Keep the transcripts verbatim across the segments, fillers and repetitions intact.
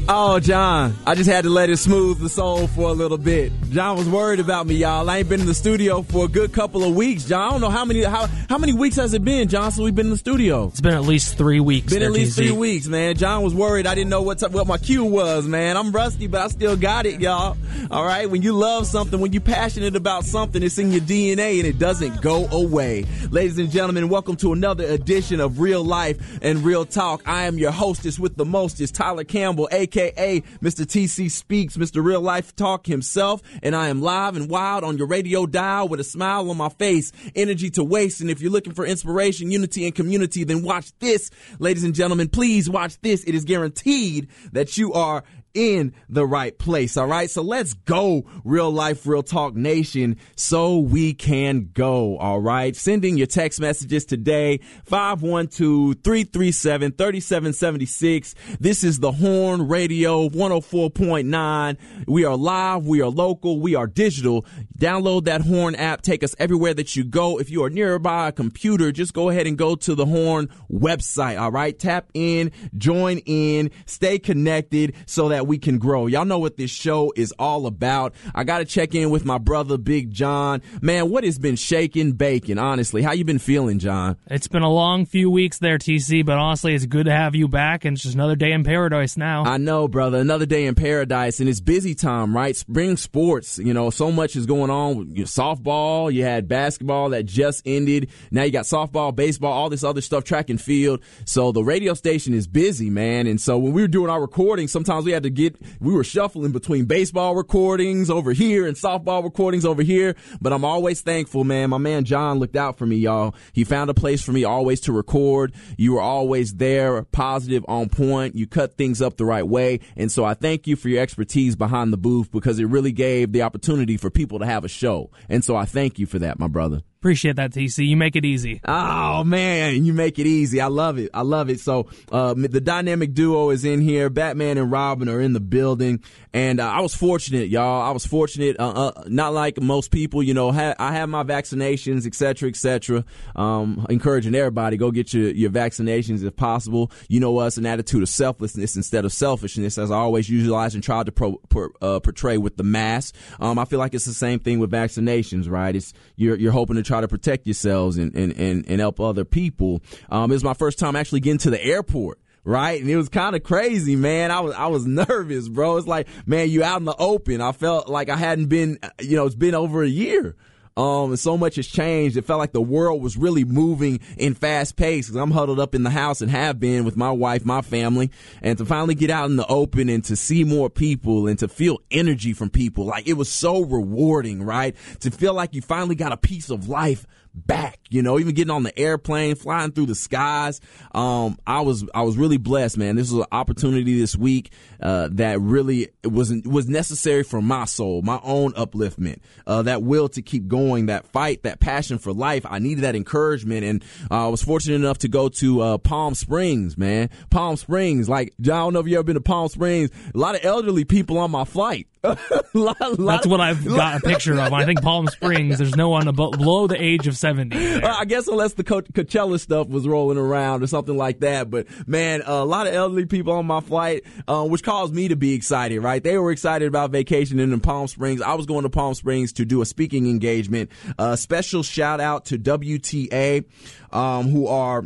Oh, John, I just had to let it smooth the soul for a little bit. John was worried about me, y'all. I ain't been in the studio for a good couple of weeks, John. I don't know how many how how many weeks has it been, John, since we've been in the studio? It's been at least three weeks. Been there, at least T C. three weeks, man. John was worried. I didn't know what t- what my cue was, man. I'm rusty, but I still got it, y'all. All right? When you love something, when you're passionate about something, it's in your D N A and it doesn't go away. Ladies and gentlemen, welcome to another edition of Real Life and Real Talk. I am your hostess with the mostest, Tyler Campbell, a k a. Mister T C Speaks, Mister Real Life Talk himself, and I am live and wild on your radio dial with a smile on my face, energy to waste, and if you're looking for inspiration, unity, and community, then watch this, ladies and gentlemen. Please watch this. It is guaranteed that you are in the right place, all right? So let's go, Real Life, Real Talk Nation, so we can go, all right? Sending your text messages today, five one two, three three seven, three seven seven six. This is the Horn Radio one oh four point nine. We are live, we are local, we are digital. Download that Horn app, take us everywhere that you go. If you are nearby a computer, just go ahead and go to the Horn website, all right? Tap in, join in, stay connected so that we can grow. Y'all know what this show is all about. I got to check in with my brother, Big John. Man, what has been shaking bacon, honestly? How you been feeling, John? It's been a long few weeks there, T C, but honestly, it's good to have you back, and it's just another day in paradise now. I know, brother. Another day in paradise, and it's busy time, right? Spring sports, you know, so much is going on. With your softball, you had basketball that just ended. Now you got softball, baseball, all this other stuff, track and field. So the radio station is busy, man. And so when we were doing our recording, sometimes we had to get, we were shuffling between baseball recordings over here and softball recordings over here. But I'm always thankful, man. My man John looked out for me, y'all. He found a place for me always to record. You were always there, positive, on point. You cut things up the right way. And so I thank you for your expertise behind the booth, because it really gave the opportunity for people to have a show. And so I thank you for that, my brother. Appreciate that, T C. You make it easy. Oh, man, you make it easy. I love it. I love it. So uh, the dynamic duo is in here. Batman and Robin are in the building. And uh, I was fortunate, y'all. I was fortunate, uh, uh, not like most people, you know, ha- I have my vaccinations, et cetera, et cetera. Um, encouraging everybody, go get your, your vaccinations if possible. You know us, an attitude of selflessness instead of selfishness, as I always utilize and try to pro- per, uh, portray with the mask. Um, I feel like it's the same thing with vaccinations, right? It's you're, you're hoping to try to protect yourselves and, and, and, and help other people. Um, it was my first time actually getting to the airport. Right. And it was kind of crazy, man. I was, I was nervous, bro. It's like, man, you out in the open. I felt like I hadn't been, you know, it's been over a year. Um, and so much has changed. It felt like the world was really moving in fast pace, because I'm huddled up in the house and have been with my wife, my family, and to finally get out in the open and to see more people and to feel energy from people. Like, it was so rewarding, right? To feel like you finally got a piece of life back, you know, even getting on the airplane, flying through the skies. Um, I was, I was really blessed, man. This was an opportunity this week, uh, that really wasn't, was necessary for my soul, my own upliftment, uh, that will to keep going, that fight, that passion for life. I needed that encouragement. And uh, I was fortunate enough to go to, uh, Palm Springs, man. Palm Springs. Like, I don't know if you ever been to Palm Springs. A lot of elderly people on my flight. lot, lot That's of, what I've got a picture of. I think Palm Springs, there's no one above, below the age of seventy there. Uh, I guess unless the Co- Coachella stuff was rolling around or something like that. But, man, uh, a lot of elderly people on my flight, uh, which caused me to be excited, right? They were excited about vacationing in Palm Springs. I was going to Palm Springs to do a speaking engagement. Uh, special shout out to W T A, um, who are,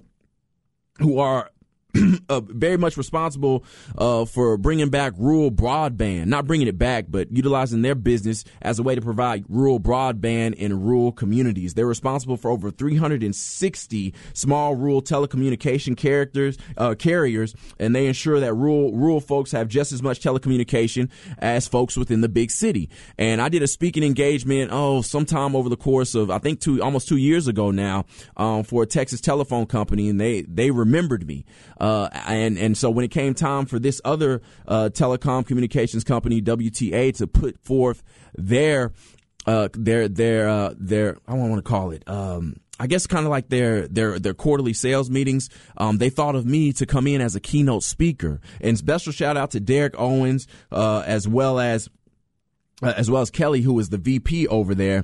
who are, Uh, very much responsible uh, for bringing back rural broadband, not bringing it back, but utilizing their business as a way to provide rural broadband in rural communities. They're responsible for over three hundred sixty small rural telecommunication characters, uh, carriers, and they ensure that rural rural folks have just as much telecommunication as folks within the big city. And I did a speaking engagement, oh, sometime over the course of, I think, two almost two years ago now, um, for a Texas telephone company, and they they remembered me. Uh, and, and so when it came time for this other, uh, telecom communications company, W T A, to put forth their, uh, their, their, uh, their, I don't want to call it, um, I guess kind of like their, their, their quarterly sales meetings, um, they thought of me to come in as a keynote speaker. And special shout out to Derek Owens, uh, as well as, uh, as well as Kelly, who is the V P over there.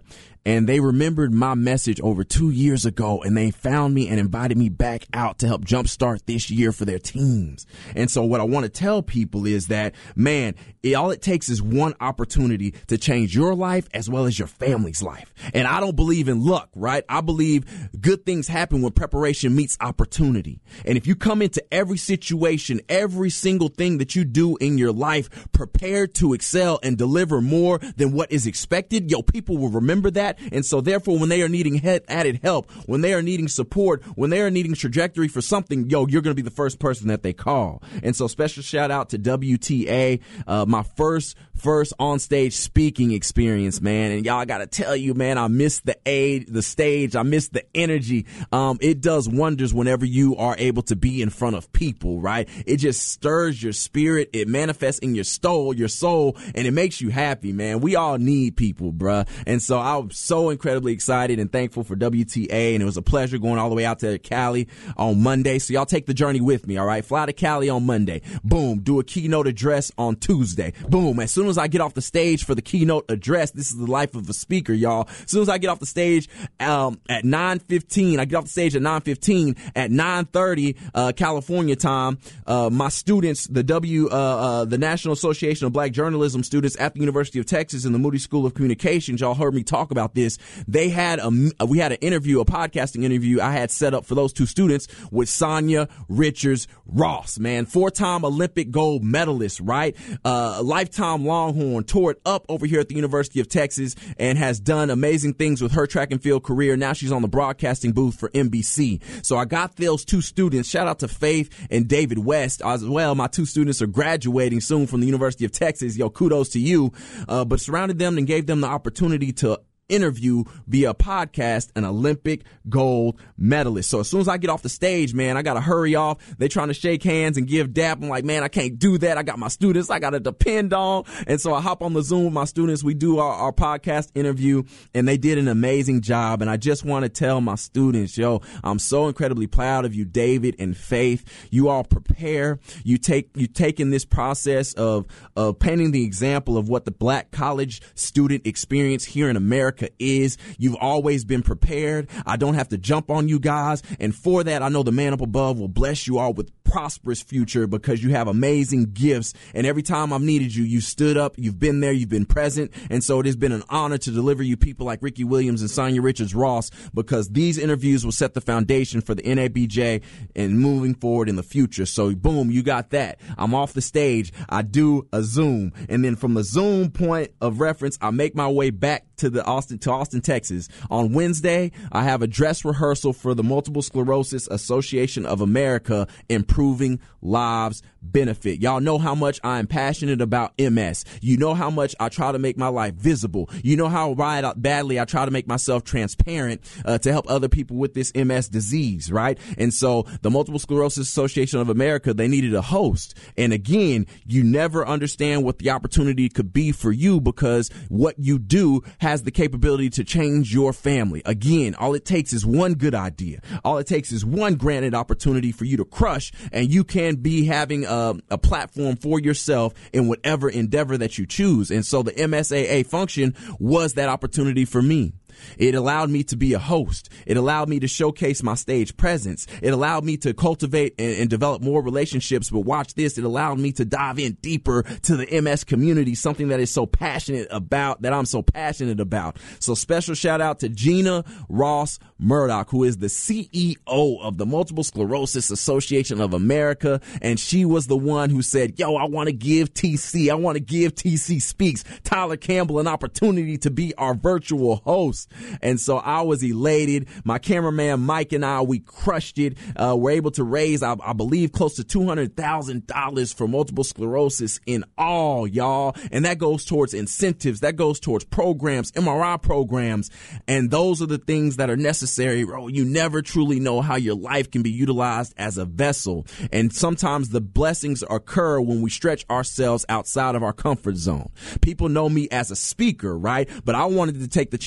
and they remembered my message over two years ago, and they found me and invited me back out to help jumpstart this year for their teams. And so what I want to tell people is that, man, it, all it takes is one opportunity to change your life as well as your family's life. And I don't believe in luck, right? I believe good things happen when preparation meets opportunity. And if you come into every situation, every single thing that you do in your life prepared to excel and deliver more than what is expected, yo, people will remember that. And so therefore, when they are needing head added help, when they are needing support, when they are needing trajectory for something, yo, you're going to be the first person that they call. And so special shout out to W T A, uh, my first first on stage speaking experience, man. And y'all, I got to tell you, man, I miss the aid, the stage. I miss the energy. Um, it does wonders whenever you are able to be in front of people, right? It just stirs your spirit. It manifests in your soul, your soul, and it makes you happy, man. We all need people, bruh. And so I'm so incredibly excited and thankful for W T A. And it was a pleasure going all the way out to Cali on Monday. So y'all take the journey with me. All right. Fly to Cali on Monday. Boom. Do a keynote address on Tuesday. Boom. As soon as I get off the stage for the keynote address, this is the life of a speaker, y'all. As soon as I get off the stage, um, at nine fifteen, I get off the stage at nine fifteen, at nine thirty, uh, California time, uh, my students, the W, uh, uh, the National Association of Black Journalism students at the University of Texas and the Moody School of Communications, y'all heard me talk about this. They had a, we had an interview, a podcasting interview I had set up for those two students with Sonia Richards Ross, man, four-time Olympic gold medalist, right? Uh, lifetime Longhorn, toured up over here at the University of Texas and has done amazing things with her track and field career. Now she's on the broadcasting booth for N B C. So I got those two students. Shout out to Faith and David West as well. My two students are graduating soon from the University of Texas. Yo, kudos to you. Uh, but surrounded them and gave them the opportunity to interview via podcast an Olympic gold medalist. So as soon as I get off the stage, man, I got to hurry off. They trying to shake hands and give dap. I'm like, man, I can't do that. I got my students I got to depend on. And so I hop on the Zoom with my students. We do our, our podcast interview, and they did an amazing job. And I just want to tell my students, yo, I'm so incredibly proud of you, David and Faith. You all prepare. You take, you take in this process of, of painting the example of what the black college student experience here in America is. You've always been prepared. I don't have to jump on you guys. And for that, I know the man up above will bless you all with prosperous future because you have amazing gifts. And every time I've needed you, you stood up, you've been there, you've been present. And so it has been an honor to deliver you people like Ricky Williams and Sonia Richards Ross, because these interviews will set the foundation for the N A B J and moving forward in the future. So boom, you got that. I'm off the stage. I do a Zoom. And then from the Zoom point of reference, I make my way back to the Austin, to Austin, Texas. On Wednesday, I have a dress rehearsal for the Multiple Sclerosis Association of America Improving Lives Benefit. Y'all know how much I am passionate about M S. You know how much I try to make my life visible. You know how badly I try to make myself transparent uh, to help other people with this M S disease, right? And so the Multiple Sclerosis Association of America, they needed a host. And again, you never understand what the opportunity could be for you, because what you do has the capability to change your family. Again, all it takes is one good idea. All it takes is one granted opportunity for you to crush, and you can be having a, a platform for yourself in whatever endeavor that you choose. And so the M S A A function was that opportunity for me. It allowed me to be a host. It allowed me to showcase my stage presence. It allowed me to cultivate and, and develop more relationships. But watch this. It allowed me to dive in deeper to the M S community, something that is so passionate about, that I'm so passionate about. So special shout out to Gina Ross Murdoch, who is the C E O of the Multiple Sclerosis Association of America. And she was the one who said, yo, I want to give T C, I want to give T C Speaks, Tyler Campbell, an opportunity to be our virtual host. And so I was elated. My cameraman Mike and I, we crushed it. Uh, we're able to raise, I, I believe, close to two hundred thousand dollars for multiple sclerosis in all, y'all. And that goes towards incentives. That goes towards programs, M R I programs. And those are the things that are necessary, bro. You never truly know how your life can be utilized as a vessel. And sometimes the blessings occur when we stretch ourselves outside of our comfort zone. People know me as a speaker, right? But I wanted to take the chance to step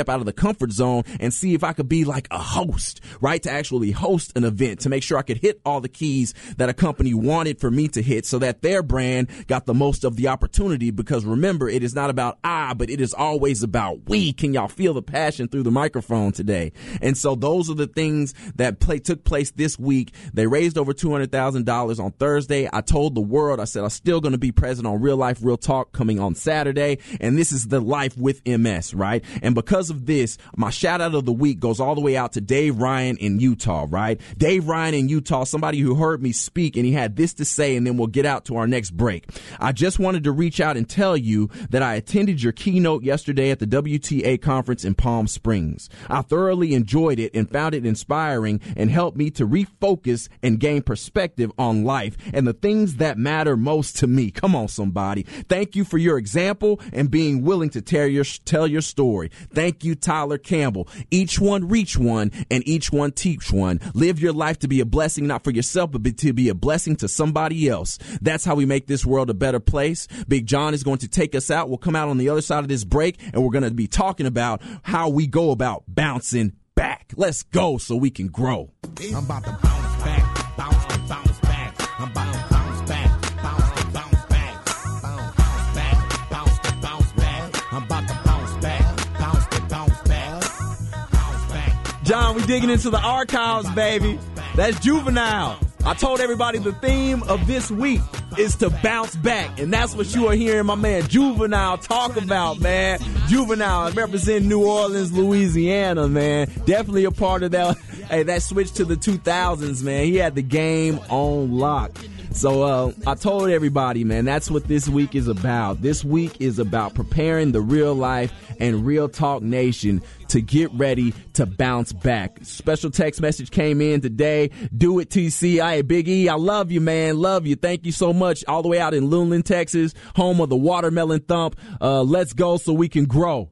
step out of the comfort zone and see if I could be like a host, right? To actually host an event, to make sure I could hit all the keys that a company wanted for me to hit so that their brand got the most of the opportunity. Because remember, it is not about I, but it is always about we. Can y'all feel the passion through the microphone today? And so those are the things that play, took place this week. They raised over two hundred thousand dollars on Thursday. I told the world, I said, I'm still going to be present on Real Life, Real Talk coming on Saturday. And this is the Life with M S, right? And because of this, my shout out of the week goes all the way out to Dave Ryan in Utah, right? Dave Ryan in Utah, somebody who heard me speak, and he had this to say, and then we'll get out to our next break. I just wanted to reach out and tell you that I attended your keynote yesterday at the W T A conference in Palm Springs. I thoroughly enjoyed it and found it inspiring and helped me to refocus and gain perspective on life and the things that matter most to me. Come on, somebody. Thank you for your example and being willing to tell your, tell your story. Thank you, Tyler Campbell. Each one reach one and each one teach one. Live your life to be a blessing, not for yourself, but to be a blessing to somebody else. That's how we make this world a better place. Big John is going to take us out. We'll come out on the other side of this break, and we're going to be talking about how we go about bouncing back. Let's go so we can grow. I'm about to bounce back, bounce to bounce back. I'm about to bounce back, bounce to bounce back. Bounce, bounce back, bounce to bounce back. I'm about to bounce back, bounce to bounce back. Bounce back. John, we digging into the archives, baby. That's Juvenile. I told everybody the theme of this week is to bounce back, and that's what you are hearing my man Juvenile talk about, man. Juvenile representing New Orleans, Louisiana, man. Definitely a part of that. Hey, that switch to the two thousands, man. He had the game on lock. So uh, I told everybody, man, that's what this week is about. This week is about preparing the Real Life and Real Talk Nation to get ready to bounce back. Special text message came in today. Do it, T C. Hey, Big E, I love you, man. Love you. Thank you so much. All the way out in Luneland, Texas, home of the Watermelon Thump. Uh, let's go so we can grow.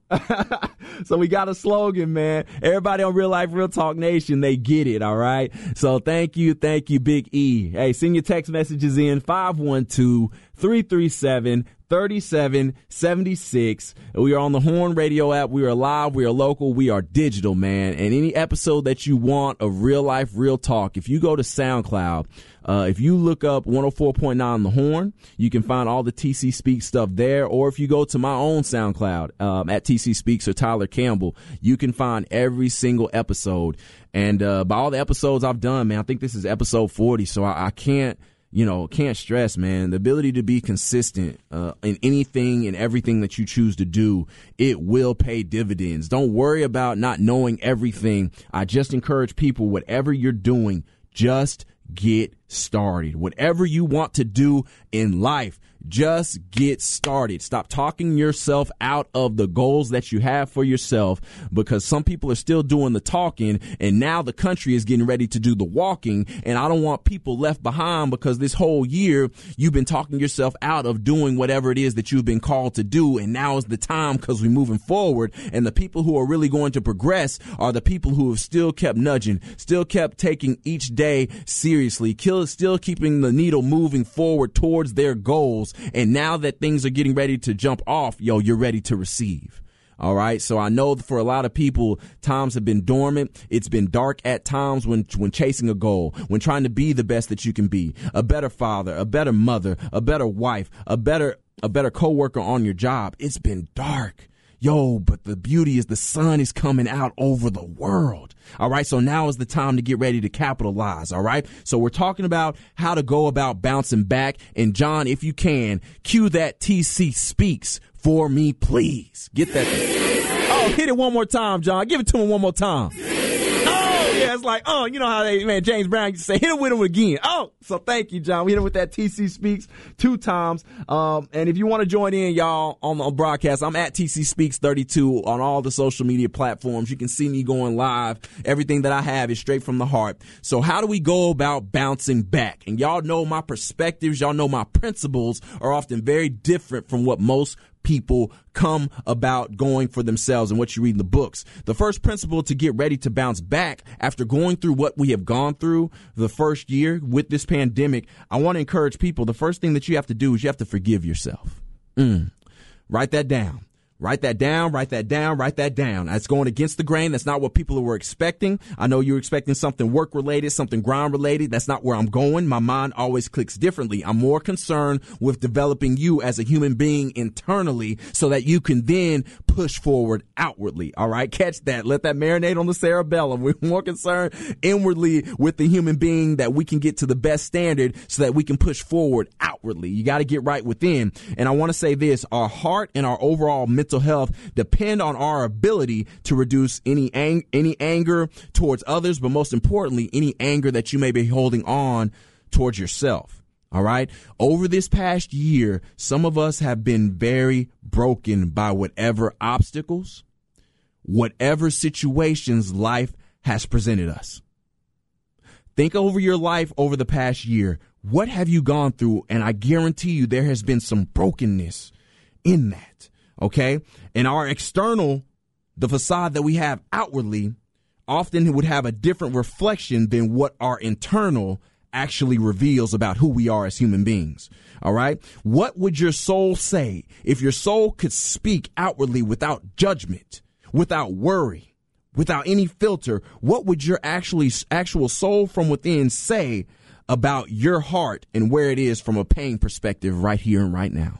So we got a slogan, man. Everybody on Real Life, Real Talk Nation, they get it, all right? So thank you, thank you, Big E. Hey, send your text messages in five one two, three three seven, three seven seven six. We are on the Horn Radio app. We are live. We are local. We are digital, man. And any episode that you want of Real Life, Real Talk, if you go to SoundCloud, uh, if you look up one oh four point nine The Horn, you can find all the T C Speaks stuff there. Or if you go to my own SoundCloud um, at T C Speaks or Tyler Campbell, you can find every single episode. And uh, by all the episodes I've done, man, I think this is episode forty, so I, I can't, you know, can't stress, man, the ability to be consistent uh, in anything and everything that you choose to do. It will pay dividends. Don't worry about not knowing everything. I just encourage people, whatever you're doing, just get started. Whatever you want to do in life, just get started. Stop talking yourself out of the goals that you have for yourself, because some people are still doing the talking, and now the country is getting ready to do the walking. And I don't want people left behind, because this whole year you've been talking yourself out of doing whatever it is that you've been called to do. And now is the time, because we're moving forward, and the people who are really going to progress are the people who have still kept nudging, still kept taking each day seriously, still keeping the needle moving forward towards their goals. And now that things are getting ready to jump off, yo, you're ready to receive. All right. So I know for a lot of people, times have been dormant. It's been dark at times when, when chasing a goal, when trying to be the best that you can be, a better father, a better mother, a better wife, a better, a better coworker on your job. It's been dark. Yo, but the beauty is the sun is coming out over the world. All right. So now is the time to get ready to capitalize. All right. So we're talking about how to go about bouncing back. And John, if you can, cue that T C Speaks for me, please. Get that. Oh, hit it one more time, John. Give it to him one more time. Yeah, it's like, oh, you know how they, man, James Brown used to say, hit him with him again. Oh, so thank you, John. We hit him with that T C Speaks two times. Um, and if you want to join in, y'all, on the broadcast, I'm at T C Speaks thirty-two on all the social media platforms. You can see me going live. Everything that I have is straight from the heart. So how do we go about bouncing back? And y'all know my perspectives, y'all know my principles are often very different from what most people come about going for themselves and what you read in the books. The first principle to get ready to bounce back after going through what we have gone through the first year with this pandemic, I want to encourage people, the first thing that you have to do is you have to forgive yourself. Mm. Write that down. Write that down, write that down, write that down. That's going against the grain. That's not what people were expecting. I know you're expecting something work related, something grind related. That's not where I'm going. My mind always clicks differently. I'm more concerned with developing you as a human being internally so that you can then push forward outwardly. All right. Catch that. Let that marinate on the cerebellum. We're more concerned inwardly with the human being that we can get to the best standard so that we can push forward outwardly. You got to get right within. And I want to say this, our heart and our overall mental Mental health depend on our ability to reduce any ang- any anger towards others, but most importantly, any anger that you may be holding on towards yourself. All right. Over this past year, some of us have been very broken by whatever obstacles, whatever situations life has presented us. Think over your life over the past year. What have you gone through? And I guarantee you there has been some brokenness in that. OK, and our external, the facade that we have outwardly often would have a different reflection than what our internal actually reveals about who we are as human beings. All right. What would your soul say if your soul could speak outwardly without judgment, without worry, without any filter? What would your actually actual soul from within say about your heart and where it is from a pain perspective right here and right now?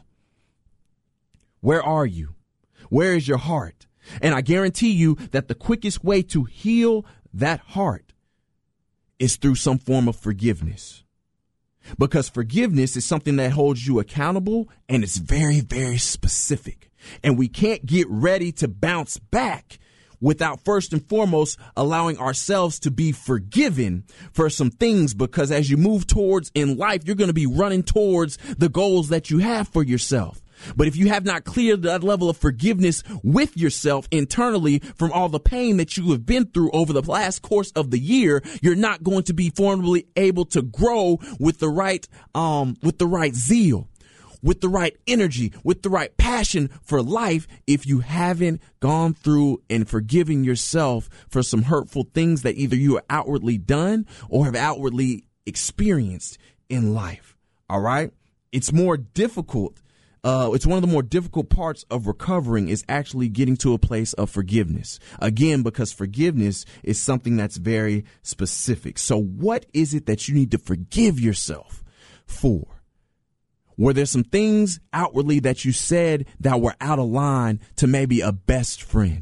Where are you? Where is your heart? And I guarantee you that the quickest way to heal that heart is through some form of forgiveness. Because forgiveness is something that holds you accountable and it's very, very specific. And we can't get ready to bounce back without first and foremost allowing ourselves to be forgiven for some things, because as you move towards in life, you're going to be running towards the goals that you have for yourself. But if you have not cleared that level of forgiveness with yourself internally from all the pain that you have been through over the last course of the year, you're not going to be formally able to grow with the right, um, with the right zeal, with the right energy, with the right passion for life, if you haven't gone through and forgiven yourself for some hurtful things that either you are outwardly done or have outwardly experienced in life. All right. It's more difficult. Uh, it's one of the more difficult parts of recovering is actually getting to a place of forgiveness. Again, because forgiveness is something that's very specific. So what is it that you need to forgive yourself for? Were there some things outwardly that you said that were out of line to maybe a best friend?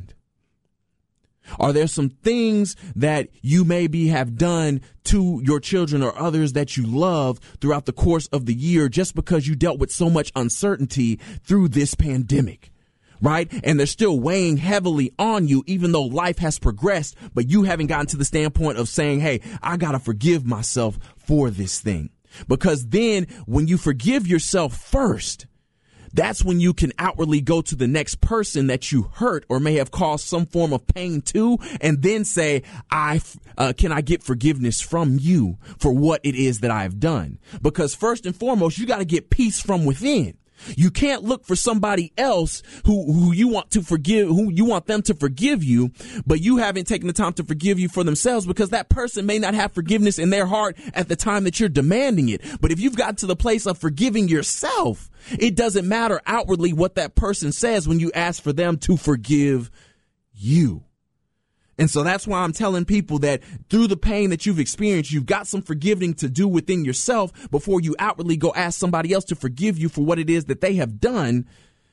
Are there some things that you maybe have done to your children or others that you love throughout the course of the year just because you dealt with so much uncertainty through this pandemic, right? And they're still weighing heavily on you, even though life has progressed, but you haven't gotten to the standpoint of saying, hey, I got to forgive myself for this thing. Because then when you forgive yourself first, that's when you can outwardly go to the next person that you hurt or may have caused some form of pain to, and then say, I, uh, can I get forgiveness from you for what it is that I have done? Because first and foremost, you got to get peace from within. You can't look for somebody else who, who you want to forgive, who you want them to forgive you, but you haven't taken the time to forgive you for themselves, because that person may not have forgiveness in their heart at the time that you're demanding it. But if you've gotten to the place of forgiving yourself, it doesn't matter outwardly what that person says when you ask for them to forgive you. And so that's why I'm telling people that through the pain that you've experienced, you've got some forgiving to do within yourself before you outwardly go ask somebody else to forgive you for what it is that they have done.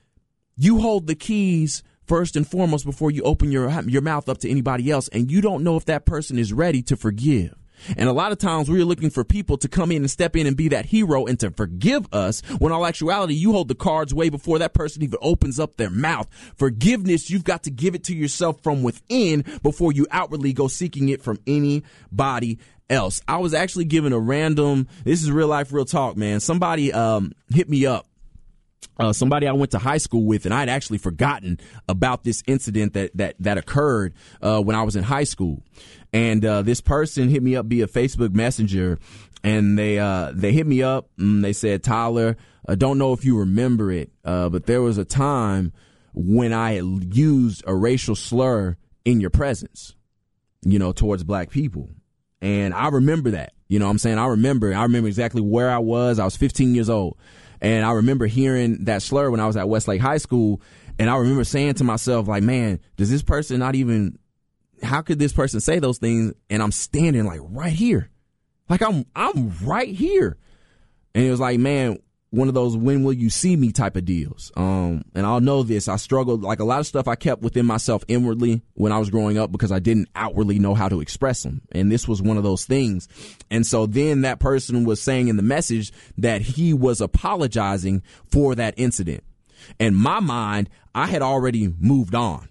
You hold the keys first and foremost before you open your, your mouth up to anybody else. And you don't know if that person is ready to forgive. And a lot of times we're looking for people to come in and step in and be that hero and to forgive us, when in all actuality, you hold the cards way before that person even opens up their mouth. Forgiveness, you've got to give it to yourself from within before you outwardly go seeking it from anybody else. I was actually given a random, this is real life, real talk, man. Somebody um, hit me up. Uh, somebody I went to high school with, and I had actually forgotten about this incident that that that occurred uh, when I was in high school. And uh, this person hit me up via Facebook Messenger, and they uh, they hit me up and they said, Tyler, I don't know if you remember it, uh, but there was a time when I had used a racial slur in your presence, you know, towards black people. And I remember that, you know what I'm saying? I remember, I remember exactly where I was. I was fifteen years old. And I remember hearing that slur when I was at Westlake High School. And I remember saying to myself, like, man, does this person not even, how could this person say those things? And I'm standing like right here. Like I'm, I'm right here. And it was like, man, one of those when will you see me type of deals. Um, and I'll know this. I struggled, like a lot of stuff I kept within myself inwardly when I was growing up because I didn't outwardly know how to express them. And this was one of those things. And so then that person was saying in the message that he was apologizing for that incident. In my mind, I had already moved on.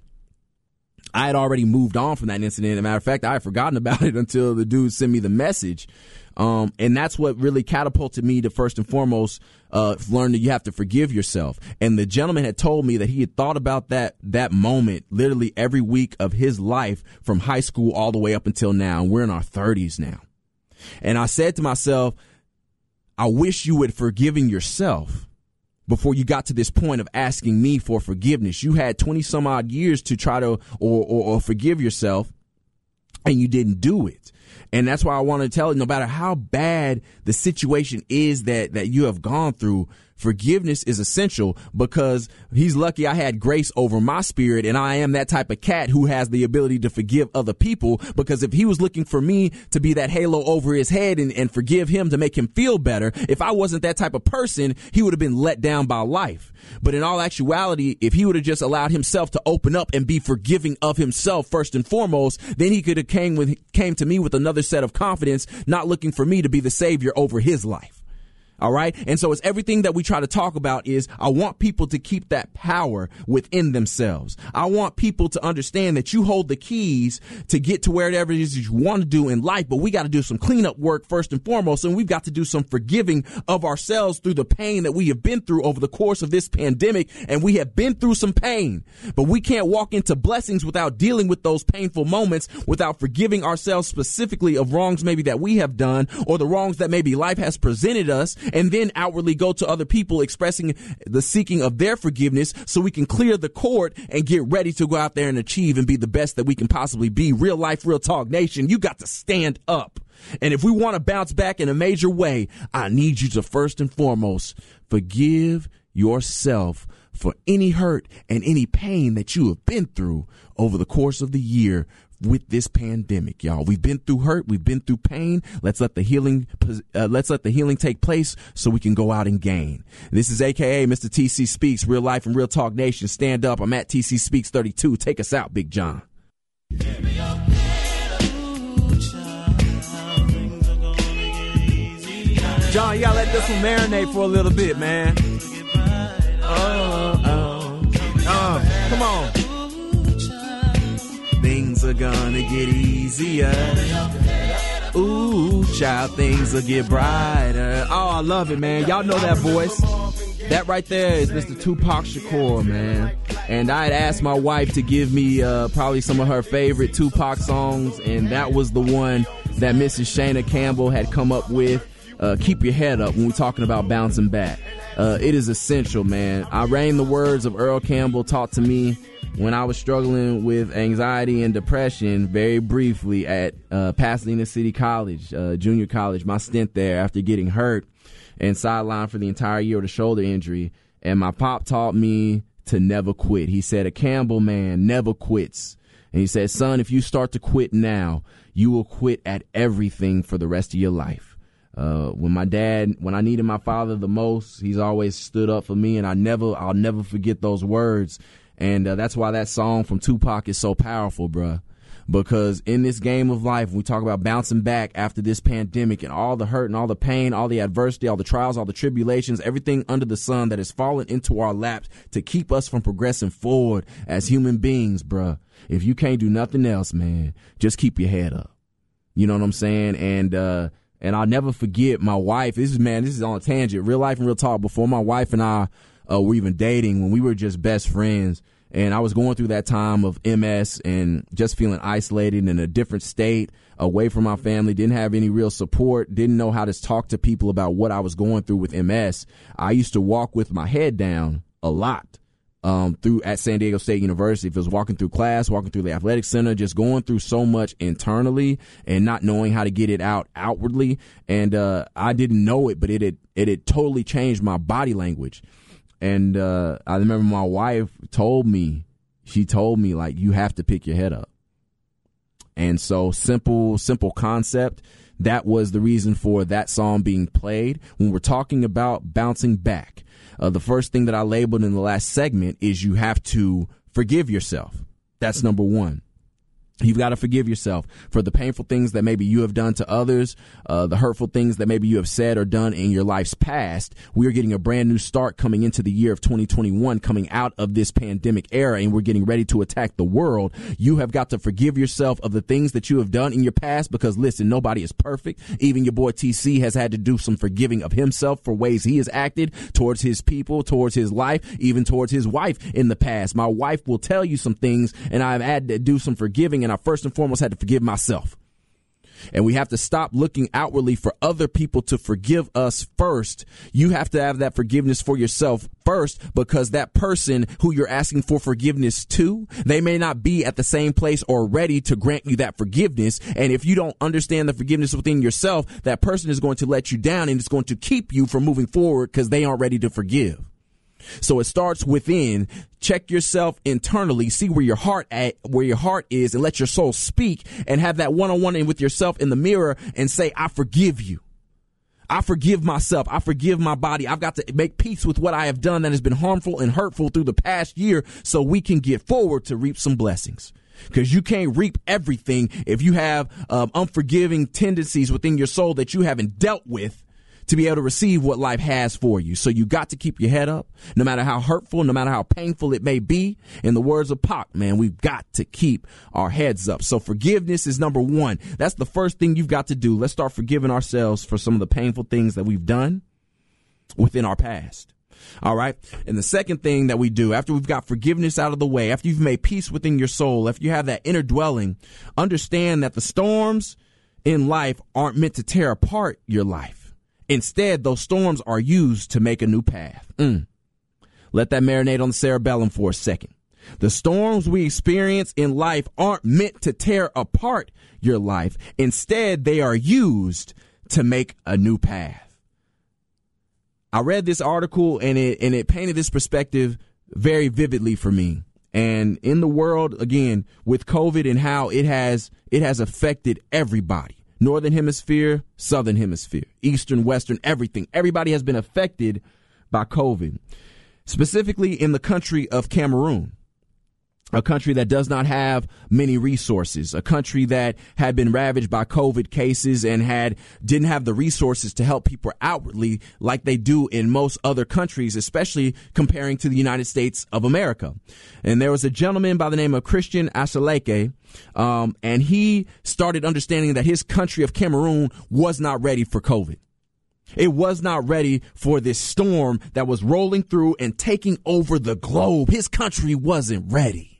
I had already moved on from that incident. As a matter of fact, I had forgotten about it until the dude sent me the message. Um, and that's what really catapulted me to first and foremost, uh, learn that you have to forgive yourself. And the gentleman had told me that he had thought about that, that moment literally every week of his life from high school all the way up until now. And we're in our thirties now. And I said to myself, I wish you had forgiven yourself before you got to this point of asking me for forgiveness. You had twenty some odd years to try to, or, or, or forgive yourself, and you didn't do it. And that's why I want to tell you, no matter how bad the situation is that, that you have gone through, forgiveness is essential, because he's lucky I had grace over my spirit, and I am that type of cat who has the ability to forgive other people, because if he was looking for me to be that halo over his head and, and forgive him to make him feel better, if I wasn't that type of person, he would have been let down by life. But in all actuality, if he would have just allowed himself to open up and be forgiving of himself first and foremost, then he could have came with came to me with another set of confidence, not looking for me to be the savior over his life. All right. And so it's everything that we try to talk about is I want people to keep that power within themselves. I want people to understand that you hold the keys to get to wherever it is you want to do in life. But we got to do some cleanup work first and foremost. And we've got to do some forgiving of ourselves through the pain that we have been through over the course of this pandemic. And we have been through some pain, but we can't walk into blessings without dealing with those painful moments, without forgiving ourselves specifically of wrongs maybe that we have done or the wrongs that maybe life has presented us, and then outwardly go to other people expressing the seeking of their forgiveness so we can clear the court and get ready to go out there and achieve and be the best that we can possibly be. Real life, real talk nation, you got to stand up. And if we want to bounce back in a major way, I need you to first and foremost forgive yourself for any hurt and any pain that you have been through over the course of the year with this pandemic, y'all. We've been through hurt. We've been through pain. Let's let the healing, uh, let's let the healing take place so we can go out and gain. This is A K A Mister T C Speaks, Real Life and Real Talk Nation. Stand up. I'm at T C Speaks thirty-two. Take us out, Big John. John, you gotta let this one marinate for a little bit, man. Oh, oh, oh. Come on. Things are gonna get easier. Ooh, child, things will get brighter. Oh, I love it, man. Y'all know that voice. That right there is Mister Tupac Shakur, man. And I had asked my wife to give me uh, probably some of her favorite Tupac songs, and that was the one that Missus Shana Campbell had come up with. Uh, keep your head up when we're talking about bouncing back. Uh, it is essential, man. I ran the words of Earl Campbell taught to me when I was struggling with anxiety and depression very briefly at uh, Pasadena City College, uh, junior college, my stint there after getting hurt and sidelined for the entire year with a shoulder injury. And my pop taught me to never quit. He said, a Campbell man never quits. And he said, son, if you start to quit now, you will quit at everything for the rest of your life. Uh, when my dad, when I needed my father the most, he's always stood up for me, and I never, I'll never forget those words. And uh, that's why that song from Tupac is so powerful, bruh. Because in this game of life, we talk about bouncing back after this pandemic and all the hurt and all the pain, all the adversity, all the trials, all the tribulations, everything under the sun that has fallen into our laps to keep us from progressing forward as human beings, bruh. If you can't do nothing else, man, just keep your head up. You know what I'm saying? And, uh, And I'll never forget my wife. This is, man, this is on a tangent. Real life and real talk. Before my wife and I uh, were even dating, when we were just best friends, and I was going through that time of M S and just feeling isolated in a different state, away from my family, didn't have any real support, didn't know how to talk to people about what I was going through with M S. I used to walk with my head down a lot. um, through at San Diego State University. If it was walking through class, walking through the athletic center, just going through so much internally and not knowing how to get it out outwardly. And uh, I didn't know it, but it had, it had totally changed my body language. And uh, I remember my wife told me, she told me, like, you have to pick your head up. And so simple, simple concept. That was the reason for that song being played. When we're talking about bouncing back, uh, the first thing that I labeled in the last segment is you have to forgive yourself. That's number one. You've got to forgive yourself for the painful things that maybe you have done to others, uh, the hurtful things that maybe you have said or done in your life's past. We are getting a brand new start coming into the year of twenty twenty-one, coming out of this pandemic era, and we're getting ready to attack the world. You have got to forgive yourself of the things that you have done in your past because, listen, nobody is perfect. Even your boy T C has had to do some forgiving of himself for ways he has acted towards his people, towards his life, even towards his wife in the past. My wife will tell you some things, and I've had to do some forgiving, and I first and foremost had to forgive myself. And we have to stop looking outwardly for other people to forgive us first. You have to have that forgiveness for yourself first, because that person who you're asking for forgiveness to, they may not be at the same place or ready to grant you that forgiveness. And if you don't understand the forgiveness within yourself, that person is going to let you down, and it's going to keep you from moving forward because they aren't ready to forgive. So it starts within. Check yourself internally, see where your heart at, where your heart is, and let your soul speak, and have that one-on-one with yourself in the mirror and say, I forgive you. I forgive myself. I forgive my body. I've got to make peace with what I have done that has been harmful and hurtful through the past year so we can get forward to reap some blessings. Because you can't reap everything if you have um, unforgiving tendencies within your soul that you haven't dealt with to be able to receive what life has for you. So you got to keep your head up, no matter how hurtful, no matter how painful it may be. In the words of Pac, man, we've got to keep our heads up. So forgiveness is number one. That's the first thing you've got to do. Let's start forgiving ourselves for some of the painful things that we've done within our past. All right. And the second thing that we do after we've got forgiveness out of the way, after you've made peace within your soul, after you have that inner dwelling, understand that the storms in life aren't meant to tear apart your life. Instead, those storms are used to make a new path. Mm. Let that marinate on the cerebellum for a second. The storms we experience in life aren't meant to tear apart your life. Instead, they are used to make a new path. I read this article and it and it painted this perspective very vividly for me. And in the world, again, with COVID and how it has it has affected everybody. Northern hemisphere, southern hemisphere, eastern, western, everything. Everybody has been affected by COVID, specifically in the country of Cameroon, a country that does not have many resources, a country that had been ravaged by COVID cases and had didn't have the resources to help people outwardly like they do in most other countries, especially comparing to the United States of America. And there was a gentleman by the name of Christian Asaleke, um, and he started understanding that his country of Cameroon was not ready for COVID. It was not ready for this storm that was rolling through and taking over the globe. His country wasn't ready.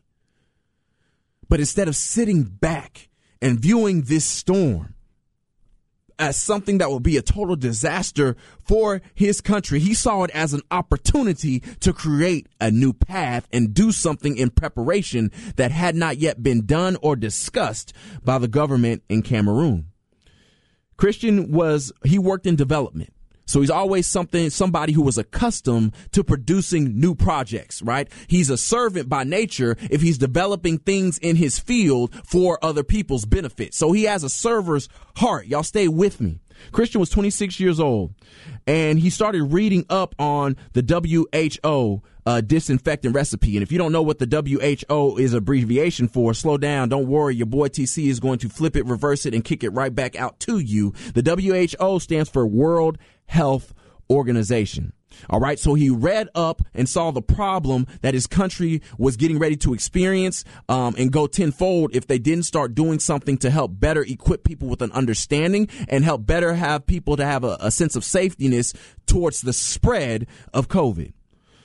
But instead of sitting back and viewing this storm as something that will be a total disaster for his country, he saw it as an opportunity to create a new path and do something in preparation that had not yet been done or discussed by the government in Cameroon. Christian was, he worked in development. So he's always something, somebody who was accustomed to producing new projects, right? He's a servant by nature if he's developing things in his field for other people's benefit. So he has a server's heart. Y'all stay with me. Christian was twenty-six years old, and he started reading up on the W H O uh, disinfectant recipe. And if you don't know what the W H O is abbreviation for, slow down. Don't worry. Your boy T C is going to flip it, reverse it, and kick it right back out to you. The W H O stands for World Health Organization. All right. So he read up and saw the problem that his country was getting ready to experience um, and go tenfold if they didn't start doing something to help better equip people with an understanding and help better have people to have a, a sense of safetyness towards the spread of COVID.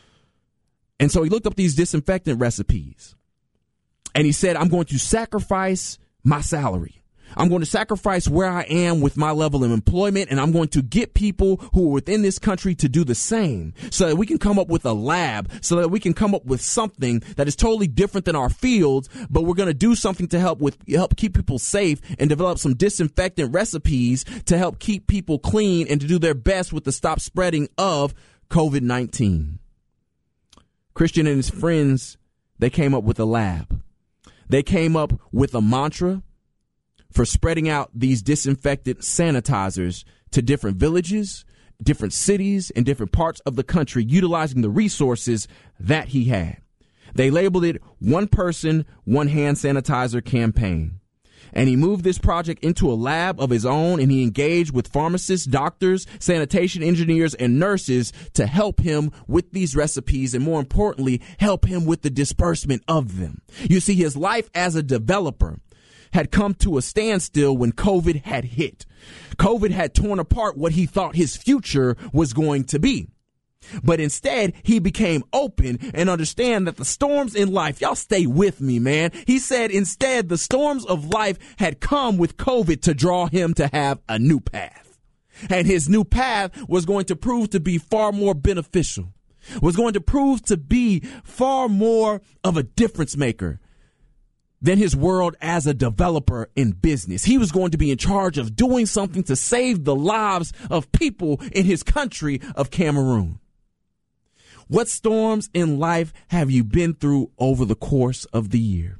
And so he looked up these disinfectant recipes and he said, I'm going to sacrifice my salary. I'm going to sacrifice where I am with my level of employment, and I'm going to get people who are within this country to do the same so that we can come up with a lab, so that we can come up with something that is totally different than our fields, but we're going to do something to help with help keep people safe and develop some disinfectant recipes to help keep people clean and to do their best with the stop spreading of COVID nineteen. Christian and his friends, they came up with a lab. They came up with a mantra for spreading out these disinfectant sanitizers to different villages, different cities, and different parts of the country, utilizing the resources that he had. They labeled it One Person, One Hand Sanitizer Campaign. And he moved this project into a lab of his own, and he engaged with pharmacists, doctors, sanitation engineers, and nurses to help him with these recipes, and more importantly, help him with the disbursement of them. You see, his life as a developer had come to a standstill when COVID had hit. COVID had torn apart what he thought his future was going to be. But instead, he became open and understand that the storms in life, y'all stay with me, man. He said instead the storms of life had come with COVID to draw him to have a new path. And his new path was going to prove to be far more beneficial, was going to prove to be far more of a difference maker than his world as a developer in business. He was going to be in charge of doing something to save the lives of people in his country of Cameroon. What storms in life have you been through over the course of the year?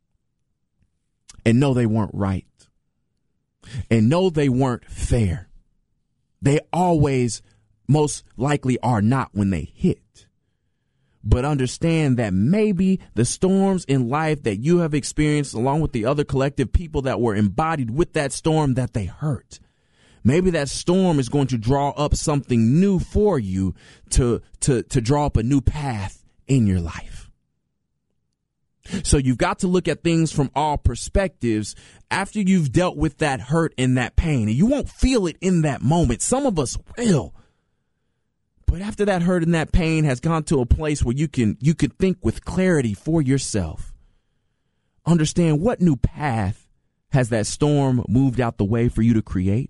And no, they weren't right. And no, they weren't fair. They always most likely are not when they hit. But understand that maybe the storms in life that you have experienced, along with the other collective people that were embodied with that storm, that they hurt. Maybe that storm is going to draw up something new for you to, to, to draw up a new path in your life. So you've got to look at things from all perspectives after you've dealt with that hurt and that pain. And you won't feel it in that moment. Some of us will. But after that hurt and that pain has gone to a place where you can you can think with clarity for yourself, understand what new path has that storm moved out the way for you to create.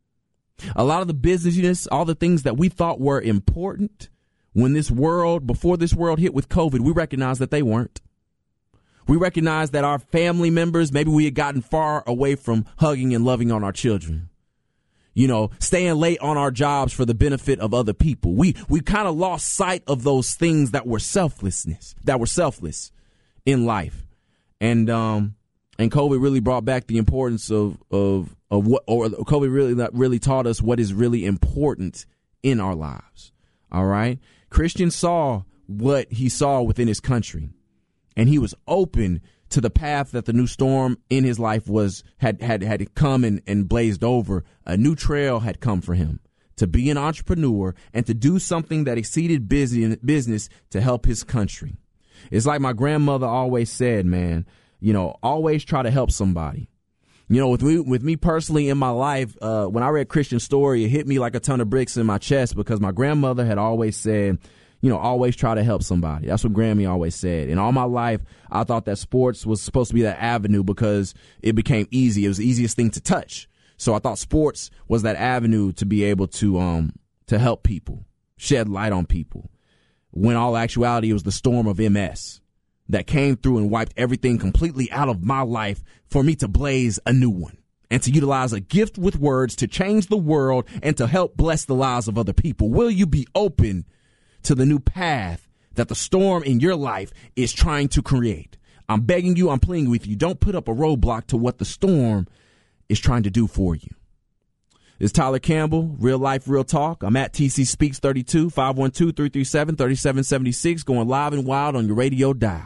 A lot of the business, all the things that we thought were important when this world, before this world hit with COVID, we recognized that they weren't. We recognized that our family members, maybe we had gotten far away from hugging and loving on our children. You know, staying late on our jobs for the benefit of other people. We we kind of lost sight of those things that were selflessness, that were selfless in life. And um and COVID really brought back the importance of of of what, or COVID really really taught us what is really important in our lives. All right. Christian saw what he saw within his country, and he was open to the path that the new storm in his life was had had had come and, and blazed over. A new trail had come for him to be an entrepreneur and to do something that exceeded busy business to help his country. It's like my grandmother always said, man, you know, always try to help somebody. You know, with me, with me personally in my life, uh, when I read Christian's story, it hit me like a ton of bricks in my chest because my grandmother had always said, you know, always try to help somebody. That's what Grammy always said. And all my life, I thought that sports was supposed to be that avenue because it became easy. It was the easiest thing to touch. So I thought sports was that avenue to be able to um to help people, shed light on people. When all actuality, it was the storm of M S that came through and wiped everything completely out of my life for me to blaze a new one and to utilize a gift with words to change the world and to help bless the lives of other people. Will you be open to the new path that the storm in your life is trying to create? I'm begging you, I'm pleading with you. Don't put up a roadblock to what the storm is trying to do for you. It's Tyler Campbell, Real Life, Real Talk. I'm at T C Speaks thirty-two, five one two, three three seven, three seven seven six, going live and wild on your radio dial.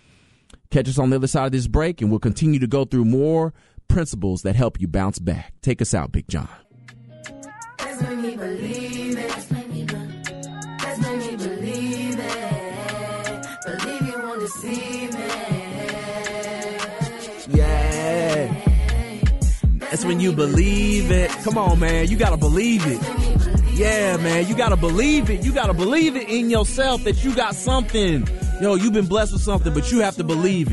Catch us on the other side of this break, and we'll continue to go through more principles that help you bounce back. Take us out, Big John. Let's make me believe it. Let's make me believe it. Let's make me believe it. Believe you won't deceive me. Yeah. That's when you believe it. Come on, man. You got to believe it. Yeah, man. You got to believe it. You got to believe it in yourself that you got something. Yo, you've been blessed with something, but you have to believe it.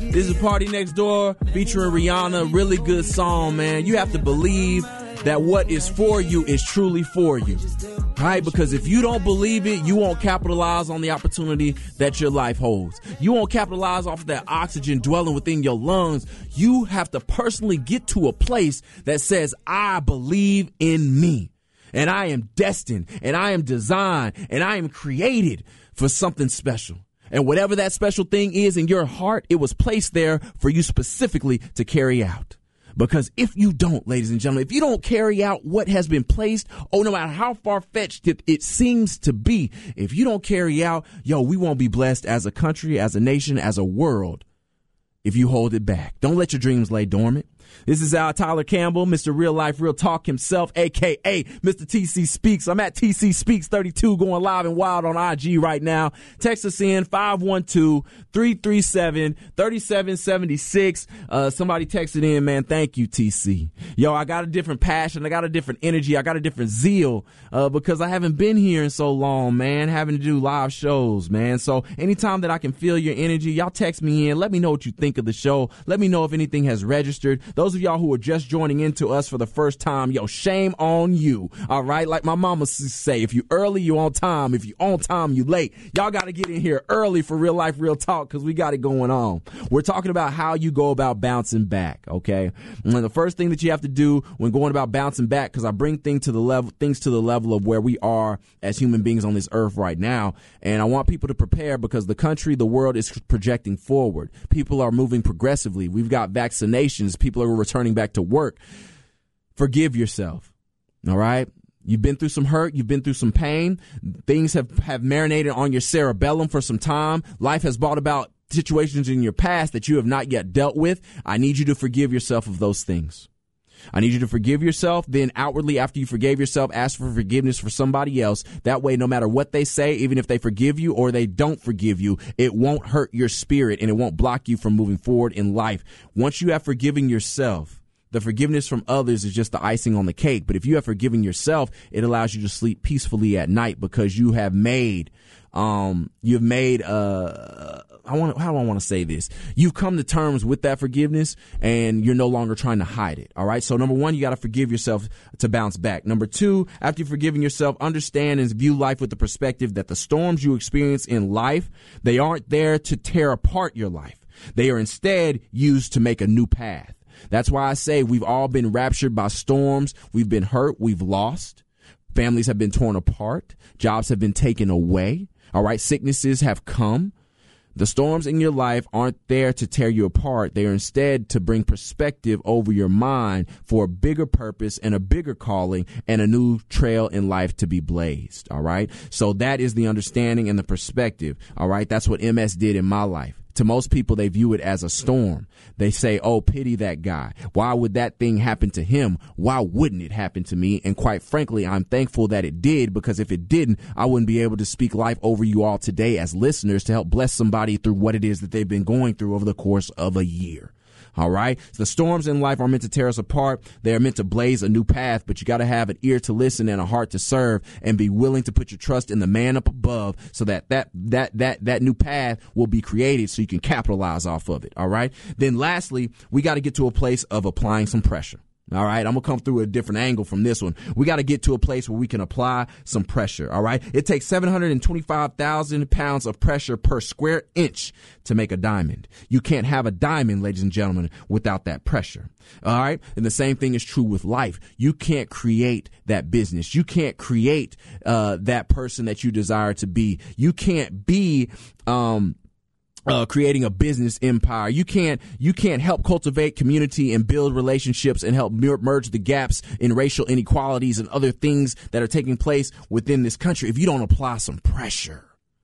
This is Party Next Door featuring Rihanna. Really good song, man. You have to believe that what is for you is truly for you, right? Because if you don't believe it, you won't capitalize on the opportunity that your life holds. You won't capitalize off of that oxygen dwelling within your lungs. You have to personally get to a place that says, I believe in me, and I am destined, and I am designed, and I am created for something special. And whatever that special thing is in your heart, it was placed there for you specifically to carry out. Because if you don't, ladies and gentlemen, if you don't carry out what has been placed, oh, no matter how far-fetched it, it seems to be, if you don't carry out, yo, we won't be blessed as a country, as a nation, as a world if you hold it back. Don't let your dreams lay dormant. This is Al Tyler Campbell, Mister Real Life, Real Talk himself, a k a. Mister T C Speaks. I'm at T C Speaks thirty-two, going live and wild on I G right now. Text us in five one two, three three seven, three seven seven six. Uh, somebody texted in, man, thank you, T C. Yo, I got a different passion. I got a different energy. I got a different zeal uh, because I haven't been here in so long, man, having to do live shows, man. So anytime that I can feel your energy, y'all text me in. Let me know what you think of the show. Let me know if anything has registered. Those of y'all who are just joining into us for the first time, yo, shame on you. All right. Like my mama used to say, if you early, you on time. If you on time, you late. Y'all got to get in here early for Real Life, Real Talk, because we got it going on. We're talking about how you go about bouncing back. OK, and the first thing that you have to do when going about bouncing back, because I bring things to the level, things to the level of where we are as human beings on this earth right now. And I want people to prepare because the country, the world is projecting forward. People are moving progressively. We've got vaccinations. People are returning back to work. Forgive yourself. All right. You've been through some hurt. You've been through some pain. Things have, have marinated on your cerebellum for some time. Life has brought about situations in your past that you have not yet dealt with. I need you to forgive yourself of those things. I need you to forgive yourself. Then outwardly, after you forgave yourself, ask for forgiveness for somebody else. That way, no matter what they say, even if they forgive you or they don't forgive you, it won't hurt your spirit and it won't block you from moving forward in life. Once you have forgiven yourself, the forgiveness from others is just the icing on the cake. But if you have forgiven yourself, it allows you to sleep peacefully at night because you have made, um, you've made, uh, I want, how do I want to say this? You've come to terms with that forgiveness and you're no longer trying to hide it. All right. So number one, you got to forgive yourself to bounce back. Number two, after you've forgiven yourself, understand and view life with the perspective that the storms you experience in life, they aren't there to tear apart your life. They are instead used to make a new path. That's why I say we've all been raptured by storms. We've been hurt. We've lost. Families have been torn apart. Jobs have been taken away. All right. Sicknesses have come. The storms in your life aren't there to tear you apart. They are instead to bring perspective over your mind for a bigger purpose and a bigger calling and a new trail in life to be blazed. All right. So that is the understanding and the perspective. All right. That's what M S did in my life. To most people, they view it as a storm. They say, oh, pity that guy. Why would that thing happen to him? Why wouldn't it happen to me? And quite frankly, I'm thankful that it did, because if it didn't, I wouldn't be able to speak life over you all today as listeners to help bless somebody through what it is that they've been going through over the course of a year. All right. The storms in life are meant to tear us apart. They are meant to blaze a new path, but you got to have an ear to listen and a heart to serve and be willing to put your trust in the man up above so that that, that, that, that new path will be created so you can capitalize off of it. All right. Then lastly, we got to get to a place of applying some pressure. All right. I'm going to come through a different angle from this one. We got to get to a place where we can apply some pressure. All right. It takes seven hundred twenty-five thousand pounds of pressure per square inch to make a diamond. You can't have a diamond, ladies and gentlemen, without that pressure. All right. And the same thing is true with life. You can't create that business. You can't create uh, that person that you desire to be. You can't be um Uh, creating a business empire. You can't, you can't help cultivate community and build relationships and help mer- merge the gaps in racial inequalities and other things that are taking place within this country if you don't apply some pressure.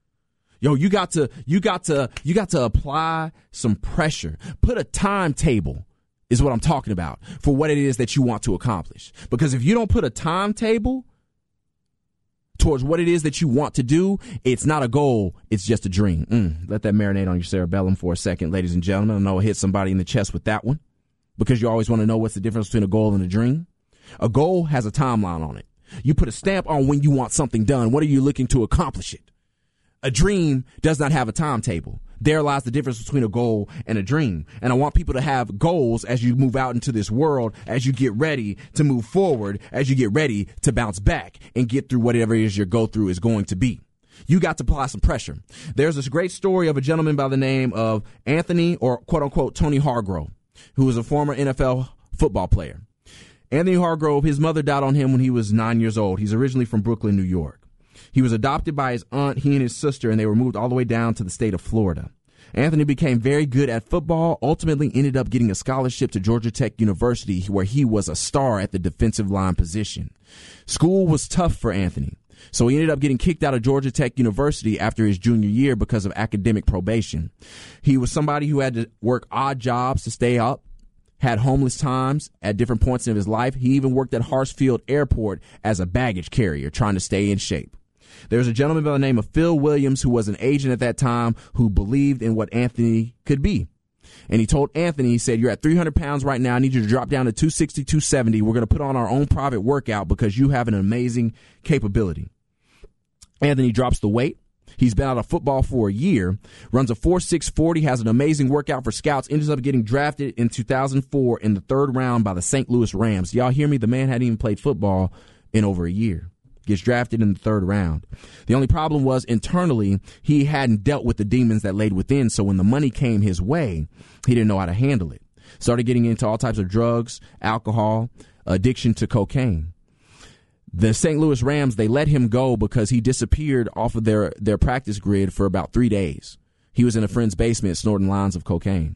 Yo, you got to, you got to, you got to apply some pressure. Put a timetable is what I'm talking about for what it is that you want to accomplish. Because if you don't put a timetable towards what it is that you want to do, it's not a goal, it's just a dream. Mm, let that marinate on your cerebellum for a second, ladies and gentlemen. I know I hit somebody in the chest with that one, because you always want to know what's the difference between a goal and a dream. A goal has a timeline on it. You put a stamp on when you want something done. What are you looking to accomplish it? A dream does not have a timetable. There lies the difference between a goal and a dream. And I want people to have goals as you move out into this world, as you get ready to move forward, as you get ready to bounce back and get through whatever it is your go through is going to be. You got to apply some pressure. There's this great story of a gentleman by the name of Anthony, or quote unquote Tony Hargrove, who was a former N F L football player. Anthony Hargrove, his mother died on him when he was nine years old. He's originally from Brooklyn, New York. He was adopted by his aunt, he and his sister, and they were moved all the way down to the state of Florida. Anthony became very good at football, ultimately ended up getting a scholarship to Georgia Tech University, where he was a star at the defensive line position. School was tough for Anthony, so he ended up getting kicked out of Georgia Tech University after his junior year because of academic probation. He was somebody who had to work odd jobs to stay up, had homeless times at different points in his life. He even worked at Hartsfield Airport as a baggage carrier, trying to stay in shape. There's a gentleman by the name of Phil Williams, who was an agent at that time, who believed in what Anthony could be. And he told Anthony, he said, you're at three hundred pounds right now. I need you to drop down to two sixty, two seventy. We're going to put on our own private workout because you have an amazing capability. Anthony drops the weight. He's been out of football for a year, runs a four six forty, has an amazing workout for scouts, ends up getting drafted in two thousand four in the third round by the Saint Louis Rams. Y'all hear me? The man hadn't even played football in over a year. Gets drafted in the third round. The only problem was internally, he hadn't dealt with the demons that laid within, so when the money came his way, he didn't know how to handle it. Started getting into all types of drugs, alcohol, addiction to cocaine. The Saint Louis Rams, they let him go because he disappeared off of their, their practice grid for about three days. He was in a friend's basement snorting lines of cocaine.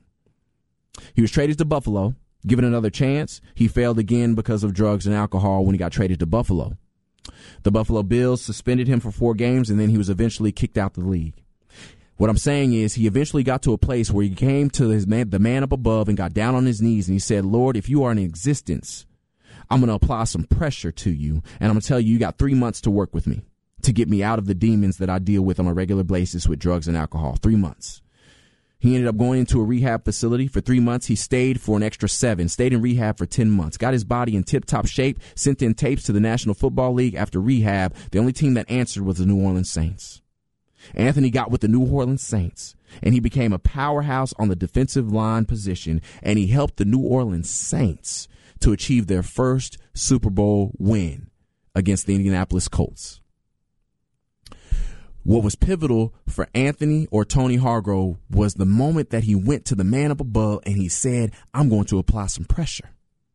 He was traded to Buffalo, given another chance. He failed again because of drugs and alcohol when he got traded to Buffalo. The Buffalo Bills suspended him for four games, and then he was eventually kicked out the league. What I'm saying is he eventually got to a place where he came to his man, the man up above, and got down on his knees, and he said, Lord, if you are in existence, I'm going to apply some pressure to you, and I'm going to tell you, you got three months to work with me to get me out of the demons that I deal with on a regular basis with drugs and alcohol. Three months. He ended up going into a rehab facility for three months. He stayed for an extra seven, stayed in rehab for ten months, got his body in tip-top shape, sent in tapes to the National Football League. After rehab, the only team that answered was the New Orleans Saints. Anthony got with the New Orleans Saints, and he became a powerhouse on the defensive line position, and he helped the New Orleans Saints to achieve their first Super Bowl win against the Indianapolis Colts. What was pivotal for Anthony or Tony Hargrove was the moment that he went to the man up above and he said, I'm going to apply some pressure.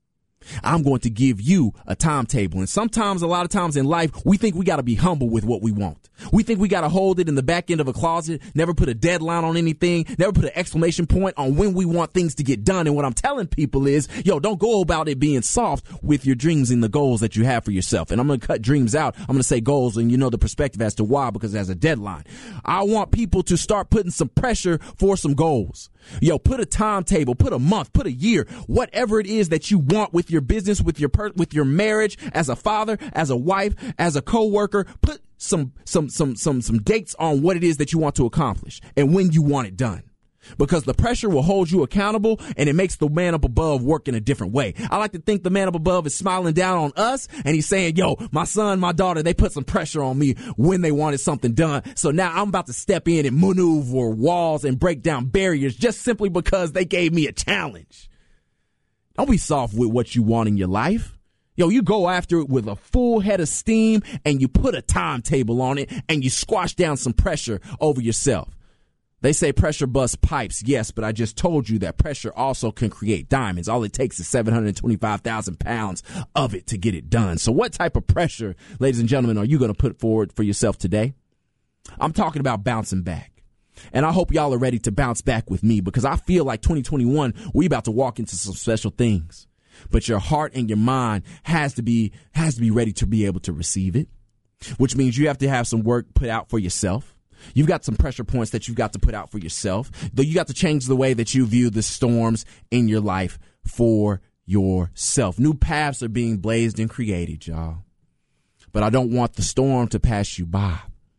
I'm going to give you a timetable. And sometimes, a lot of times in life, we think we got to be humble with what we want. We think we got to hold it in the back end of a closet, never put a deadline on anything, never put an exclamation point on when we want things to get done. And what I'm telling people is, yo, don't go about it being soft with your dreams and the goals that you have for yourself. And I'm going to cut dreams out. I'm going to say goals, and you know the perspective as to why, because it has a deadline. I want people to start putting some pressure for some goals. Yo, put a timetable, put a month, put a year, whatever it is that you want with your business, with your per- with your marriage, as a father, as a wife, as a coworker. Put some some some some some dates on what it is that you want to accomplish and when you want it done. Because the pressure will hold you accountable, and it makes the man up above work in a different way. I like to think the man up above is smiling down on us, and he's saying, yo, my son, my daughter, they put some pressure on me when they wanted something done. So now I'm about to step in and maneuver walls and break down barriers just simply because they gave me a challenge. Don't be soft with what you want in your life. Yo, you go after it with a full head of steam, and you put a timetable on it, and you squash down some pressure over yourself. They say pressure busts pipes. Yes, but I just told you that pressure also can create diamonds. All it takes is seven hundred twenty-five thousand pounds of it to get it done. So what type of pressure, ladies and gentlemen, are you going to put forward for yourself today? I'm talking about bouncing back. And I hope y'all are ready to bounce back with me, because I feel like twenty twenty-one, we about to walk into some special things. But your heart and your mind has to be has to be ready to be able to receive it, which means you have to have some work put out for yourself. You've got some pressure points that you've got to put out for yourself. Though you got to change the way that you view the storms in your life for yourself. New paths are being blazed and created, y'all. But I don't want the storm to pass you by.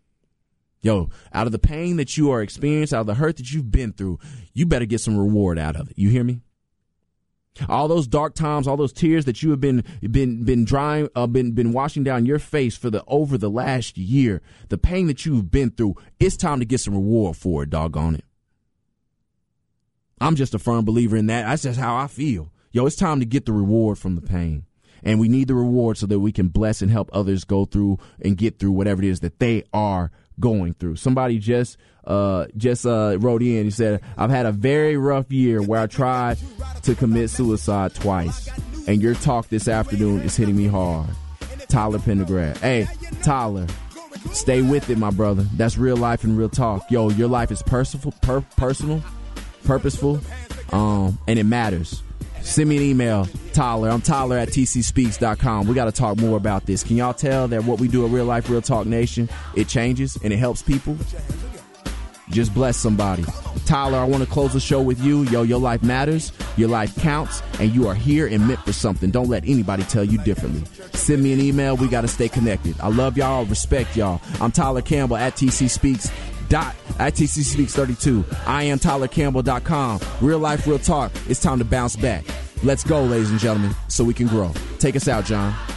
Yo, out of the pain that you are experiencing, out of the hurt that you've been through, you better get some reward out of it. You hear me? All those dark times, all those tears that you have been been been drying, uh, been been washing down your face for the over the last year, the pain that you've been through, it's time to get some reward for it, doggone it. I'm just a firm believer in that. That's just how I feel. Yo, it's time to get the reward from the pain. And we need the reward so that we can bless and help others go through and get through whatever it is that they are going through. Somebody just uh, just uh, wrote in. He said, I've had a very rough year where I tried to commit suicide twice. And your talk this afternoon is hitting me hard. Tyler Pendergrad. Hey, Tyler, stay with it, my brother. That's real life and real talk. Yo, your life is personal, per- personal, purposeful, um, and it matters. Send me an email, Tyler. I'm Tyler at T C speaks dot com. We got to talk more about this. Can y'all tell that what we do at Real Life, Real Talk Nation, it changes and it helps people? Just bless somebody. Tyler, I want to close the show with you. Yo, your life matters. Your life counts. And you are here and meant for something. Don't let anybody tell you differently. Send me an email. We got to stay connected. I love y'all. Respect y'all. I'm Tyler Campbell at T C Speaks. Dot at T C Speaks thirty-two. I am Tyler Campbell dot com. Real life, real talk. It's time to bounce back. Let's go, ladies and gentlemen, so we can grow. Take us out, John.